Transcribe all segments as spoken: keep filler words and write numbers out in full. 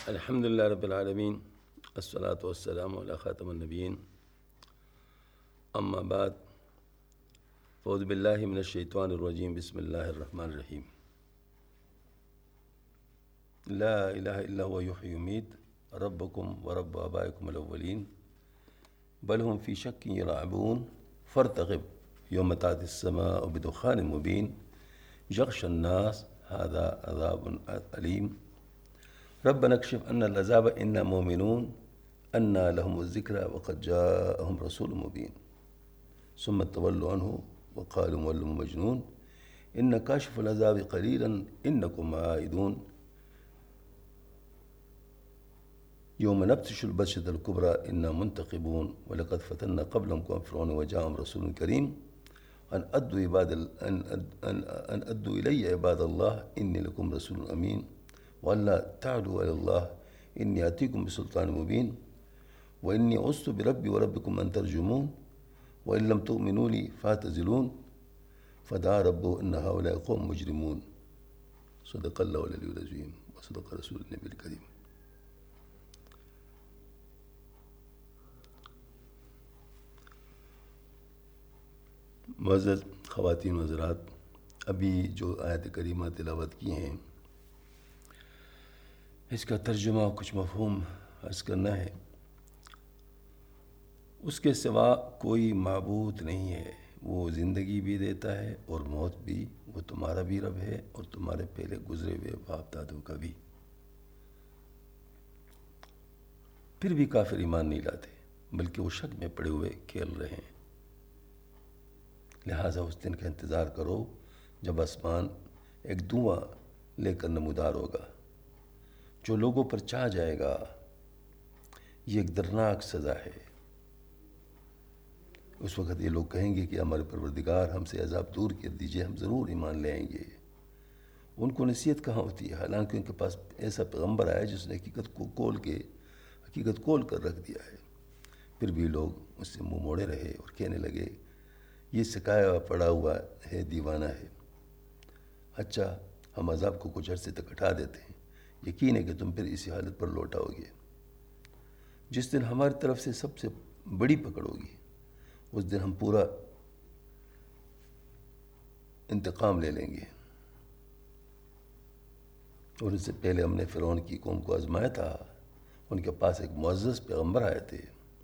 الحمد للہ رب العالمین الصلاۃ والسلام علی خاتم النبیین اما بعد فاعوذ باللہ من الشیطان الرجیم بسم اللہ الرحمن الرحیم لا الہ الا هو یحیی ویمیت ربکم ورب آبائکم الاولین بل هم فی شک یلعبون فارتقب یوم تأتی السماء بدخان مبین یغشی الناس هذا عذاب علیم ربنا اکشف عنا العذاب انا مؤمنون انا لهم الذکر وقد جاءهم رسول مبین ثم تولوا عنه وقالوا مولم مجنون ان کاشف العذاب قلیلا انکم عائدون یوم نبطش البطشة الکبریٰ انا منتقمون ولقد فتنا قبلهم قوم فرعون وجاءهم رسول کریم ان ادوا عباد ان ان ادوا الی عباد اللہ انی لکم رسول امین وَأَلَّا تَعْلُوا عَلَى اللَّهِ إِنِّي آتِيكُم بِسُلْطَانٍ مُبِينٍ وَإِنِّي عُذْتُ بِرَبِّي وَرَبِّكُمْ أَن تَرْجُمُونِ وَإِن لَّمْ تُؤْمِنُوا لِي فَاعْتَزِلُونِ فَدَعَا رَبُّهُ أَنَّ هَٰؤُلَاءِ قَوْمٌ مُجْرِمُونَ صدق اللہ العلی العظیم وصدق رسول النبی الکریم۔ معزز خواتین و حضرات، ابھی جو آیت کریمہ تلاوت کی ہیں اس کا ترجمہ کچھ مفہوم عرض کرنا ہے۔ اس کے سوا کوئی معبود نہیں ہے، وہ زندگی بھی دیتا ہے اور موت بھی، وہ تمہارا بھی رب ہے اور تمہارے پہلے گزرے ہوئے باپ دادوں کا بھی۔ پھر بھی کافر ایمان نہیں لاتے بلکہ وہ شک میں پڑے ہوئے کھیل رہے ہیں۔ لہٰذا اس دن کا انتظار کرو جب آسمان ایک دھواں لے کر نمودار ہوگا جو لوگوں پر چھا جائے گا۔ یہ ایک دردناک سزا ہے۔ اس وقت یہ لوگ کہیں گے کہ ہمارے پروردگار ہم سے عذاب دور کر دیجئے، ہم ضرور ایمان لے آئیں گے۔ ان کو نصیحت کہاں ہوتی ہے، حالانکہ ان کے پاس ایسا پیغمبر آیا جس نے حقیقت کو کھول کے حقیقت کھول کر رکھ دیا ہے۔ پھر بھی لوگ اس سے منہ موڑے رہے اور کہنے لگے یہ سکایا پڑا ہوا ہے، دیوانہ ہے۔ اچھا، ہم عذاب کو کچھ عرصے تک ہٹا دیتے ہیں، یقین ہے کہ تم پھر اسی حالت پر لوٹ آؤ گے۔ جس دن ہماری طرف سے سب سے بڑی پکڑ ہوگی اس دن ہم پورا انتقام لے لیں گے۔ اور اس سے پہلے ہم نے فرعون کی قوم کو آزمایا تھا۔ ان کے پاس ایک معزز پیغمبر آئے تھے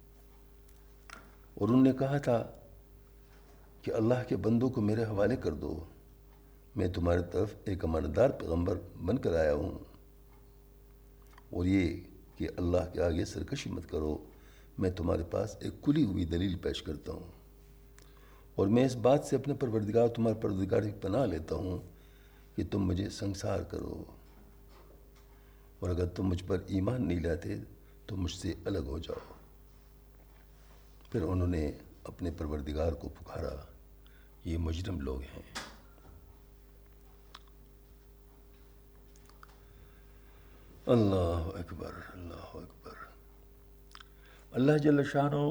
اور انہوں نے کہا تھا کہ اللہ کے بندوں کو میرے حوالے کر دو، میں تمہاری طرف ایک امانتدار پیغمبر بن کر آیا ہوں، اور یہ کہ اللہ کے آگے سرکشی مت کرو، میں تمہارے پاس ایک کھلی ہوئی دلیل پیش کرتا ہوں، اور میں اس بات سے اپنے پروردگار تمہارے پروردگار کی پناہ لیتا ہوں کہ تم مجھے سنسار کرو، اور اگر تم مجھ پر ایمان نہیں لاتے تو مجھ سے الگ ہو جاؤ۔ پھر انہوں نے اپنے پروردگار کو پکارا، یہ مجرم لوگ ہیں۔ اللہ اکبر، اللہ اکبر۔ اللہ جل شانہ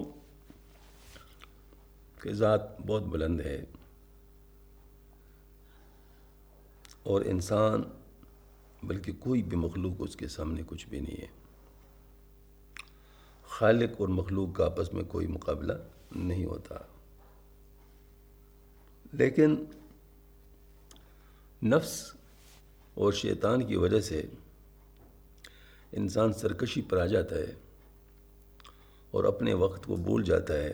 کی ذات بہت بلند ہے، اور انسان بلکہ کوئی بھی مخلوق اس کے سامنے کچھ بھی نہیں ہے۔ خالق اور مخلوق کا آپس میں کوئی مقابلہ نہیں ہوتا، لیکن نفس اور شیطان کی وجہ سے انسان سرکشی پر آ جاتا ہے اور اپنے وقت کو بھول جاتا ہے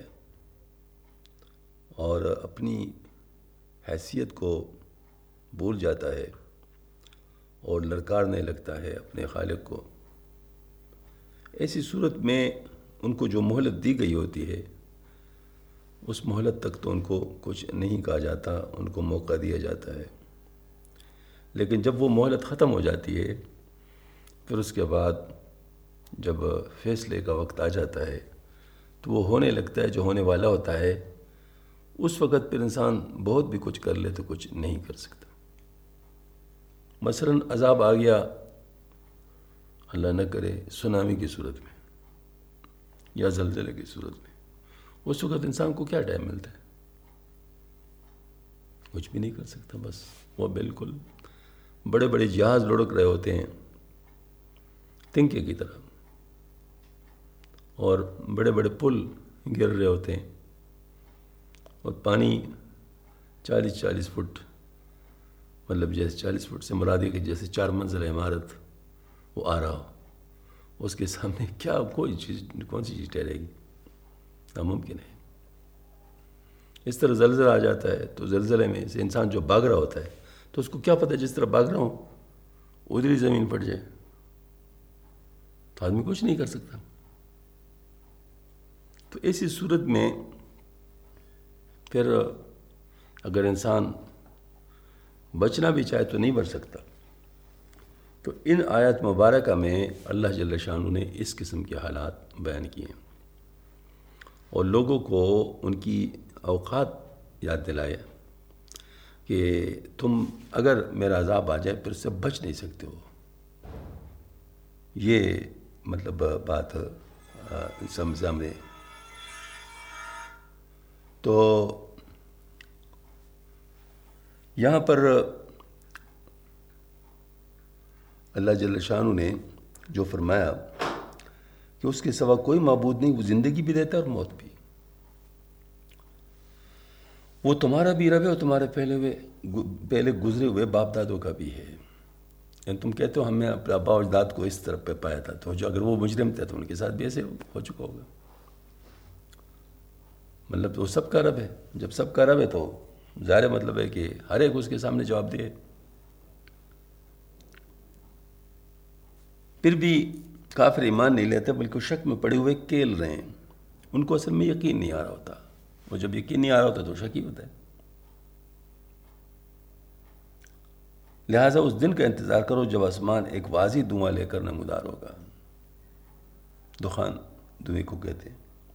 اور اپنی حیثیت کو بھول جاتا ہے اور للکارنے لگتا ہے اپنے خالق کو۔ ایسی صورت میں ان کو جو مہلت دی گئی ہوتی ہے اس مہلت تک تو ان کو کچھ نہیں کہا جاتا، ان کو موقع دیا جاتا ہے، لیکن جب وہ مہلت ختم ہو جاتی ہے پھر اس کے بعد جب فیصلے کا وقت آ جاتا ہے تو وہ ہونے لگتا ہے جو ہونے والا ہوتا ہے۔ اس وقت پھر انسان بہت بھی کچھ کر لے تو کچھ نہیں کر سکتا۔ مثلاً عذاب آ گیا، اللہ نہ کرے، سونامی کی صورت میں یا زلزلے کی صورت میں، اس وقت انسان کو کیا ٹائم ملتا ہے؟ کچھ بھی نہیں کر سکتا۔ بس وہ بالکل بڑے بڑے جہاز لڑک رہے ہوتے ہیں، تنکے کی طرح، اور بڑے بڑے پل گر رہے ہوتے ہیں، اور پانی چالیس چالیس فٹ، مطلب جیسے چالیس فٹ سے مراد ہے کہ جیسے چار منزل عمارت وہ آ رہا ہو، اس کے سامنے کیا کوئی چیز، کون سی چیز ٹھہرے گی؟ ناممکن ہے۔ اس طرح زلزلہ آ جاتا ہے تو زلزلے میں سے انسان جو بھاگ رہا ہوتا ہے تو اس کو کیا پتہ جس طرح بھاگ رہا ہوں ادھر ہی زمین پھٹ جائے، تو آدمی کچھ نہیں کر سکتا۔ تو ایسی صورت میں پھر اگر انسان بچنا بھی چاہے تو نہیں بچ سکتا۔ تو ان آیات مبارکہ میں اللہ جل شانہ نے اس قسم کے حالات بیان کیے ہیں اور لوگوں کو ان کی اوقات یاد دلائے کہ تم اگر میرا عذاب آ جائے پھر سے بچ نہیں سکتے ہو۔ یہ مطلب بات سامنے۔ تو یہاں پر اللہ جل شانہ نے جو فرمایا کہ اس کے سوا کوئی معبود نہیں، وہ زندگی بھی دیتا ہے اور موت بھی، وہ تمہارا بھی رب ہے اور تمہارے پہلے ہوئے پہلے گزرے ہوئے باپ دادوں کا بھی ہے۔ یعنی تم کہتے ہو ہمیں اپنے آبا و اجداد کو اس طرف پہ پایا تھا، تو جو اگر وہ مجرم تھے تو ان کے ساتھ بھی ایسے ہو چکا ہوگا۔ مطلب تو وہ سب کا رب ہے، جب سب کا رب ہے تو ظاہر مطلب ہے کہ ہر ایک اس کے سامنے جواب دے۔ پھر بھی کافر ایمان نہیں لیتے بلکہ شک میں پڑے ہوئے کھیل رہے ہیں، ان کو اصل میں یقین نہیں آ رہا ہوتا، وہ جب یقین نہیں آ رہا ہوتا تو شک ہی ہوتا ہے۔ لہٰذا اس دن کا انتظار کرو جب آسمان ایک واضح دھواں لے کر نمودار ہوگا۔ دخان دھوئیں کو کہتے ہیں،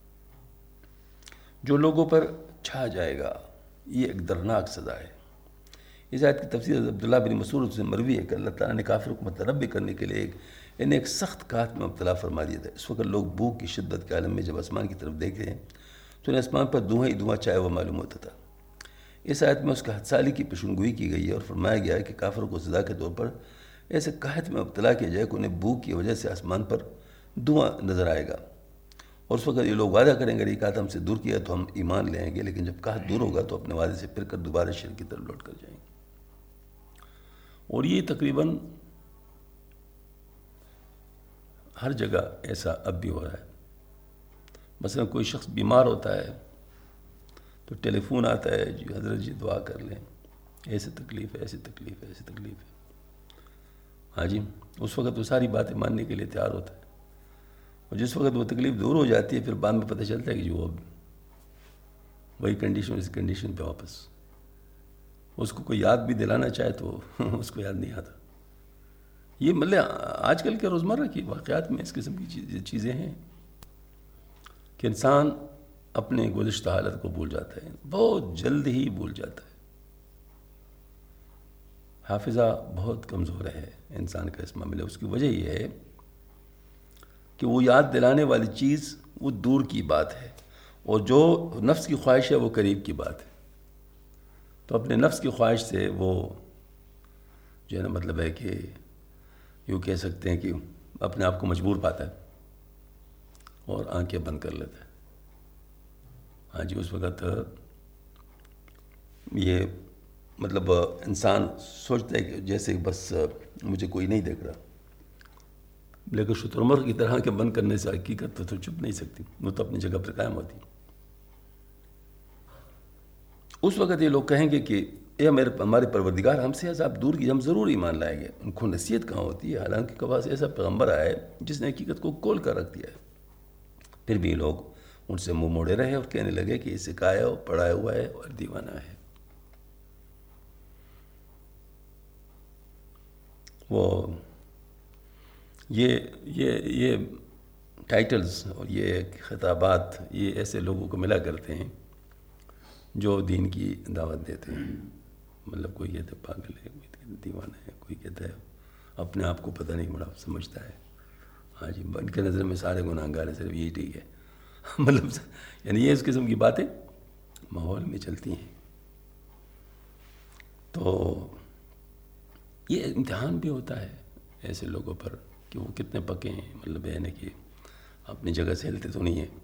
جو لوگوں پر چھا جائے گا، یہ ایک درناک سزا ہے۔ اس آیت کی تفسیر عبداللہ بن مسعود سے مروی ہے کہ اللہ تعالیٰ نے کافر کو متنبع کرنے کے لیے ایک انہیں ایک سخت قحط میں مبتلا فرما دیا تھا۔ اس وقت لوگ بھوک کی شدت کے عالم میں جب آسمان کی طرف دیکھتے ہیں تو انہیں آسمان پر دھواں ہی دھواں چھایا ہوا معلوم ہوتا تھا۔ اس آیت میں اس کا حد سالی کی پیشن گوئی کی گئی ہے اور فرمایا گیا ہے کہ کافر کو سزا کے طور پر ایسے قحط میں مبتلا کیا جائے کہ انہیں بھوک کی وجہ سے آسمان پر دھواں نظر آئے گا، اور اس وقت یہ لوگ وعدہ کریں گے یہ قحط ہم سے دور کیا تو ہم ایمان لے آئیں گے، لیکن جب قحط دور ہوگا تو اپنے وعدے سے پھر کر دوبارہ شرک کی طرف لوٹ کر جائیں گے۔ اور یہ تقریباً ہر جگہ ایسا اب بھی ہو رہا ہے۔ مثلا کوئی شخص بیمار ہوتا ہے تو ٹیلی فون آتا ہے، جی حضرت جی دعا کر لیں، ایسے تکلیف ہے ایسی تکلیف ہے ایسی تکلیف ہے۔ ہاں جی، اس وقت وہ ساری باتیں ماننے کے لیے تیار ہوتا ہے، اور جس وقت وہ تکلیف دور ہو جاتی ہے پھر بعد میں پتہ چلتا ہے کہ جو وہ وہی کنڈیشن اس کنڈیشن پہ واپس، اس کو کوئی یاد بھی دلانا چاہے تو اس کو یاد نہیں آتا۔ یہ مطلب آج کل کے روزمرہ کی واقعات میں اس قسم کی چیزیں ہیں کہ انسان اپنے گزشتہ حالت کو بھول جاتا ہے، بہت جلد ہی بھول جاتا ہے۔ حافظہ بہت کمزور ہے انسان کا اس معاملے، اس کی وجہ یہ ہے کہ وہ یاد دلانے والی چیز وہ دور کی بات ہے، اور جو نفس کی خواہش ہے وہ قریب کی بات ہے۔ تو اپنے نفس کی خواہش سے وہ جو ہے نا مطلب ہے کہ یوں کہہ سکتے ہیں کہ اپنے آپ کو مجبور پاتا ہے اور آنکھیں بند کر لیتا ہے۔ ہاں جی، اس وقت یہ مطلب انسان سوچتا ہے کہ جیسے بس مجھے کوئی نہیں دیکھ رہا، لیکن شترمرغ کی طرح آنکھیں بند کرنے سے حقیقت تو چھپ نہیں سکتی، وہ تو اپنی جگہ پر قائم ہوتی۔ اس وقت یہ لوگ کہیں گے کہ اے میرے ہمارے پروردگار ہم سے عذاب دور کی، ہم ضرور ایمان لائیں گے۔ ان کو نصیحت کہاں ہوتی ہے، حالانکہ کے پاس ایسا پیغمبر آیا ہے جس نے حقیقت کو کھول کر رکھ دیا ہے۔ پھر بھی لوگ ان سے منہ موڑے رہے اور کہنے لگے کہ یہ سکھایا اور پڑھایا ہوا ہے اور دیوانہ ہے۔ وہ یہ یہ یہ ٹائٹلز اور یہ خطابات یہ ایسے لوگوں کو ملا کرتے ہیں جو دین کی دعوت دیتے ہیں۔ مطلب کوئی کہتا ہے پاگل ہے، کوئی کہتا ہے دیوانہ ہے، کوئی کہتا ہے اپنے آپ کو پتہ نہیں بڑا سمجھتا ہے۔ ہاں جی، ان کے نظر میں سارے گناہگار ہیں، صرف یہی ٹھیک ہے۔ مطلب یعنی یہ اس قسم کی باتیں ماحول میں چلتی ہیں۔ تو یہ امتحان بھی ہوتا ہے ایسے لوگوں پر کہ وہ کتنے پکے ہیں، مطلب ہے کہ اپنی جگہ سے ہلتے تو نہیں ہیں،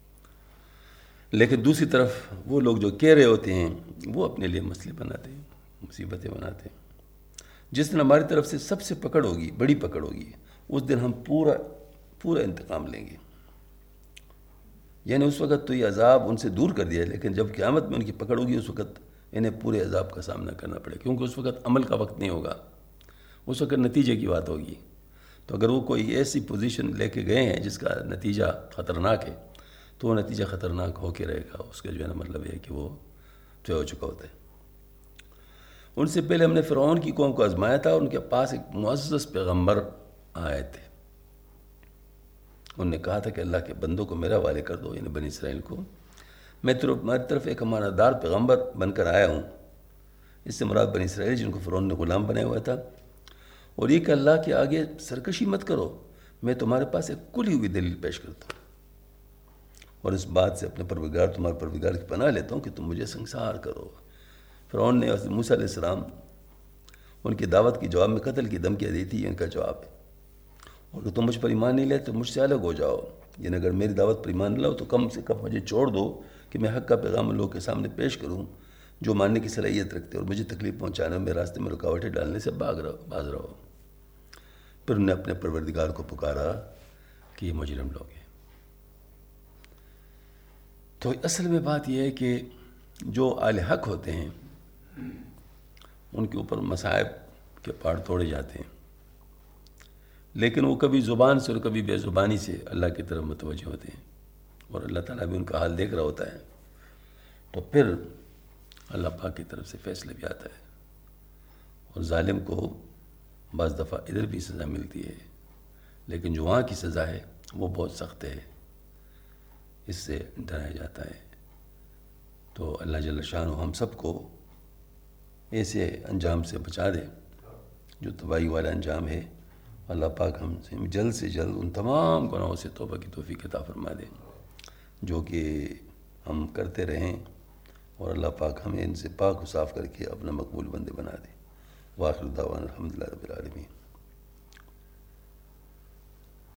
لیکن دوسری طرف وہ لوگ جو کہہ رہے ہوتے ہیں وہ اپنے لیے مسئلے بناتے ہیں، مصیبتیں بناتے ہیں۔ جس دن ہماری طرف سے سب سے پکڑ ہوگی، بڑی پکڑ ہوگی، اس دن ہم پورا پورا انتقام لیں گے۔ یعنی اس وقت تو یہ عذاب ان سے دور کر دیا، لیکن جب قیامت میں ان کی پکڑ ہوگی اس وقت انہیں پورے عذاب کا سامنا کرنا پڑے، کیونکہ اس وقت عمل کا وقت نہیں ہوگا، اس وقت نتیجے کی بات ہوگی۔ تو اگر وہ کوئی ایسی پوزیشن لے کے گئے ہیں جس کا نتیجہ خطرناک ہے، تو وہ نتیجہ خطرناک ہو کے رہے گا، اس کا جو ہے نا مطلب ہے کہ وہ طے ہو چکا ہوتا ہے۔ ان سے پہلے ہم نے فرعون کی قوم کو آزمایا تھا، ان کے پاس ایک معزز پیغمبر آئے تھے، انہوں نے کہا تھا کہ اللہ کے بندوں کو میرا حوالے کر دو، یعنی بنی اسرائیل کو، میں تمہاری طرف ایک امانت دار پیغمبر بن کر آیا ہوں۔ اس سے مراد بنی اسرائیل جن کو فرعون نے غلام بنایا ہوا تھا، اور یہ کہ اللہ کے آگے سرکشی مت کرو، میں تمہارے پاس ایک کھلی ہوئی دلیل پیش کرتا ہوں، اور اس بات سے اپنے پروردگار تمہارے پروردگار کی پناہ لیتا ہوں کہ تم مجھے سنگسار کرو۔ فرعون نے حضرت موسیٰ علیہ السلام ان کی دعوت کے جواب میں قتل کی دھمکیاں دی تھی، ان کا جواب ہے، اور کہ تم مجھ پر ایمان نہیں لے تو مجھ سے الگ ہو جاؤ، یعنی اگر میری دعوت پر ایمان نہ لاؤ تو کم سے کم مجھے چھوڑ دو کہ میں حق کا پیغام ان لوگوں کے سامنے پیش کروں جو ماننے کی صلاحیت رکھتے اور مجھے تکلیف پہنچانے میں راستے میں رکاوٹیں ڈالنے سے باغ رہو باز رہو۔ پھر انہوں نے اپنے پروردگار کو پکارا کہ یہ مجرم لوگ ہیں۔ تو اصل میں بات یہ ہے کہ جو اہل حق ہوتے ہیں ان کے اوپر مصائب کے پہاڑ توڑے جاتے ہیں، لیکن وہ کبھی زبان سے اور کبھی بے زبانی سے اللہ کی طرف متوجہ ہوتے ہیں، اور اللہ تعالیٰ بھی ان کا حال دیکھ رہا ہوتا ہے، تو پھر اللہ پاک کی طرف سے فیصلہ بھی آتا ہے، اور ظالم کو بعض دفعہ ادھر بھی سزا ملتی ہے، لیکن جو وہاں کی سزا ہے وہ بہت سخت ہے، اس سے ڈرایا جاتا ہے۔ تو اللہ جل شانہ ہم سب کو ایسے انجام سے بچا دے جو تباہی والا انجام ہے۔ اللہ پاک ہم سے جلد سے جلد ان تمام گناہوں سے توبہ کی توفیق عطا فرما دے جو کہ ہم کرتے رہیں، اور اللہ پاک ہمیں ان سے پاک و صاف کر کے اپنا مقبول بندے بنا دے۔ وآخر دعوانا الحمدللہ رب العالمین۔